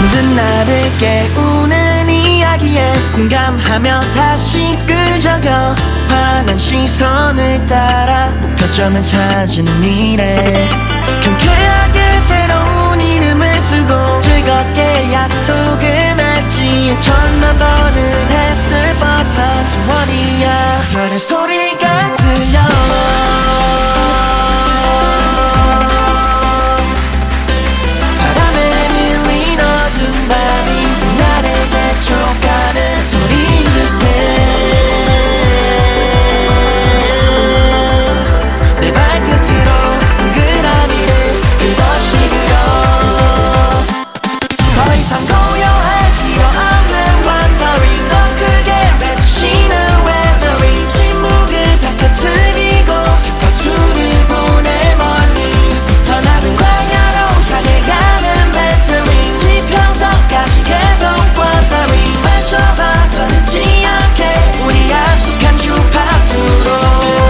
힘든 나를 깨우는 이야기에 공감하며 다시 끄적여 환한 시선을 따라 목표점을 찾은 미래 경쾌하게 새로운 이름을 쓰고 즐겁게 약속을 맺지 천만 번은 했을 법한 소원이야 별의 소리가 들려 바람에 밀린 어두운 밤이 나를 재촉하는 소리인 듯해 내 발끝으로 동그라미를 끝없이 그려 더 이상 고요할 필요 없는 wandering 더 크게 외치는 weathering 침묵을 다 깨트리고 주파수를 보내 멀리 더 넓은 광야로 향해 가는 배터리 지평선까지 계속 wandering 외쳐봐 더 늦지 않게 우리 약속한 주파수로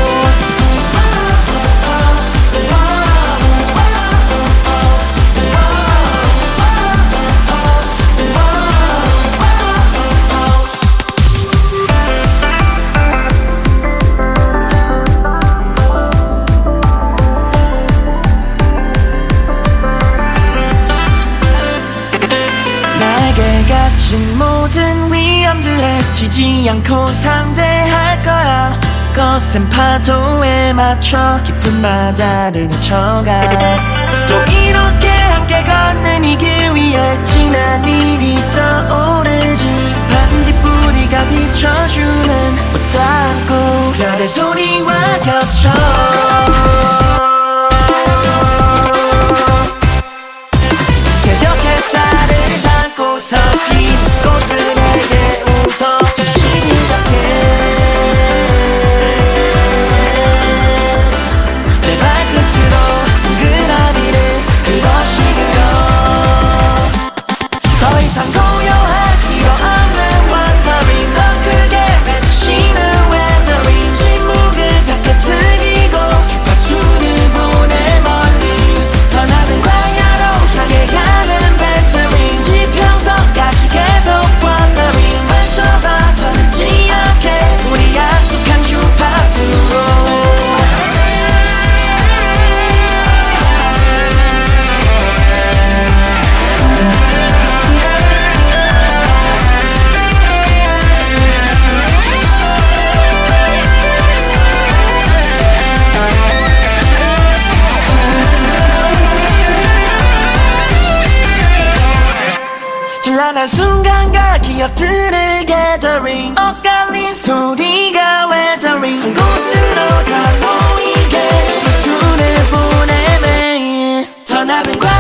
날개 같은 모든 위험들에 지지 않고 상대할 거야 거센 파도에 맞춰 깊은 바다를 헤쳐가 또 이렇게 함께 걷는 이 길 위에 지난 일이 떠오르지 반딧불이가 비춰주는 옷 닦고 별의 소리와 겹쳐 새벽 햇살을 담고서 핀 꽃들에게 웃어 심각해 내 발끝으로 동그라미를 끝없이 그려 더 이상 고요할 필요 없는 wandering 더 크게 외치는 weathering 침묵을 다 깨트리고 주파수를 보내 멀리 더 넓은 광야로 향해 가는 배터리 지평선까지 계속 wandering 외쳐봐 더 늦지 않게 우리 약속한 주파수로 찬란한 순간과 기억들을 gathering 엇갈린 소리가 weathering 한 곳으로 다 모이게 술을 보내 매일 더 넓은